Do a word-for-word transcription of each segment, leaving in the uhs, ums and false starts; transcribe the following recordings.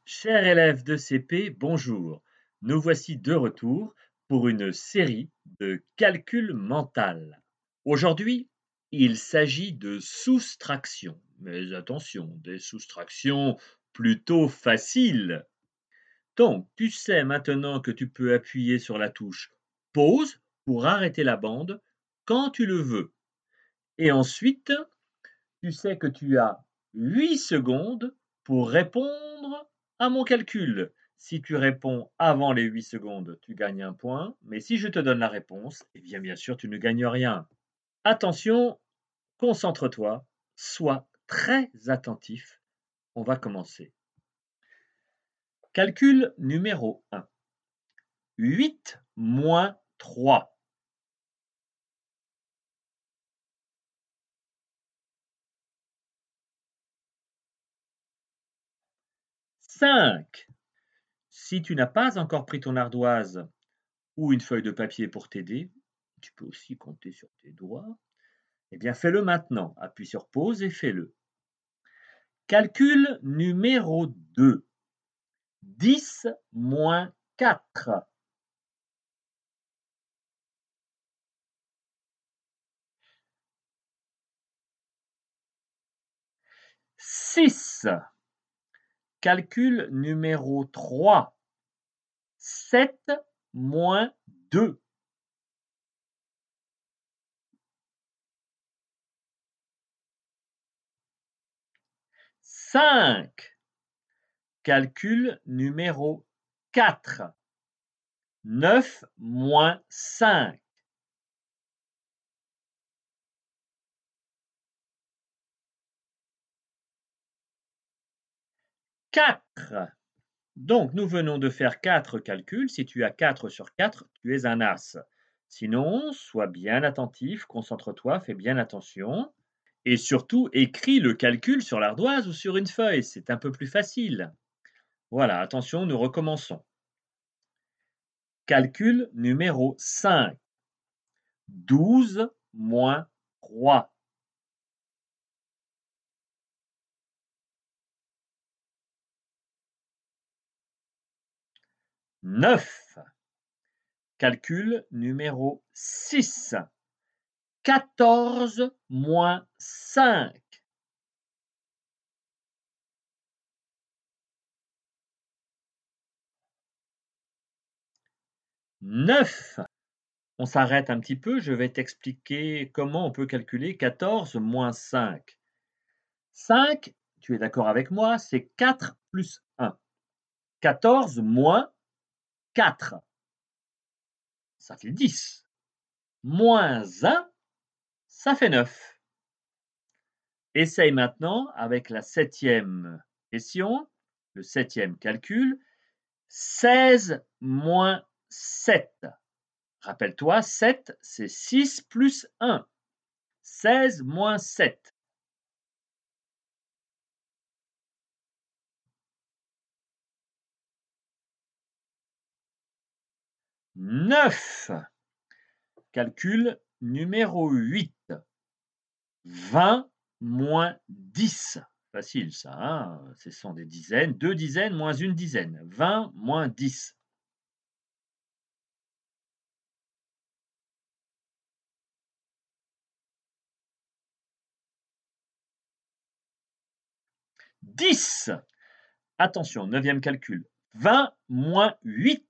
Chers élèves de C P, bonjour. Nous voici de retour pour une série de calcul mental. Aujourd'hui, il s'agit de soustraction. Mais attention, des soustractions plutôt faciles. Donc, tu sais maintenant que tu peux appuyer sur la touche pause pour arrêter la bande quand tu le veux. Et ensuite, tu sais que tu as huit secondes pour répondre à mon calcul. Si tu réponds avant les huit secondes, tu gagnes un point, mais si je te donne la réponse, eh bien bien sûr, tu ne gagnes rien. Attention, concentre-toi, sois très attentif. On va commencer. Calcul numéro un. huit moins trois. cinq. Si tu n'as pas encore pris ton ardoise ou une feuille de papier pour t'aider, tu peux aussi compter sur tes doigts. Eh bien, fais-le maintenant. Appuie sur pause et fais-le. Calcul numéro deux. dix moins quatre. six. Calcul numéro trois. sept moins deux. cinq. Calcul numéro quatre. neuf moins cinq. quatre. Donc, nous venons de faire quatre calculs. Si tu as quatre sur quatre, tu es un as. Sinon, sois bien attentif, concentre-toi, fais bien attention. Et surtout, écris le calcul sur l'ardoise ou sur une feuille, c'est un peu plus facile. Voilà, attention, nous recommençons. Calcul numéro cinq. douze moins trois. neuf. Calcul numéro six. quatorze moins cinq. neuf. On s'arrête un petit peu, je vais t'expliquer comment on peut calculer quatorze moins cinq. cinq, tu es d'accord avec moi, c'est quatre plus un. quatorze moins quatre, ça fait dix. Moins un, ça fait neuf. Essaye maintenant avec la septième question, le septième calcul. seize moins sept. Rappelle-toi, sept, c'est six plus un. seize moins sept. neuf. Calcul numéro huit. vingt moins dix. Facile ça, hein, ce sont des dizaines. Deux dizaines moins une dizaine. vingt moins dix. dix. Attention, neuvième calcul. vingt moins huit.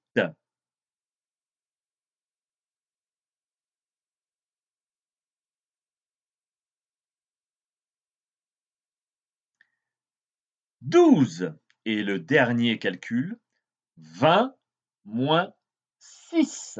douze. Et le dernier calcul. vingt moins six.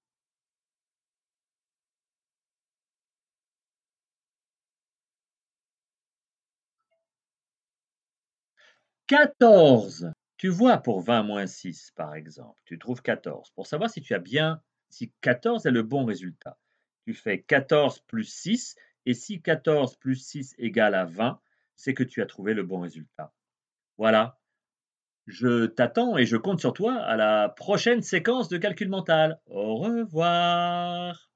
quatorze. Tu vois, pour vingt moins six, par exemple, tu trouves quatorze. Pour savoir si tu as bien, si quatorze est le bon résultat, tu fais quatorze plus six, et si quatorze plus six égale à vingt, c'est que tu as trouvé le bon résultat. Voilà. Je t'attends et je compte sur toi à la prochaine séquence de calcul mental. Au revoir.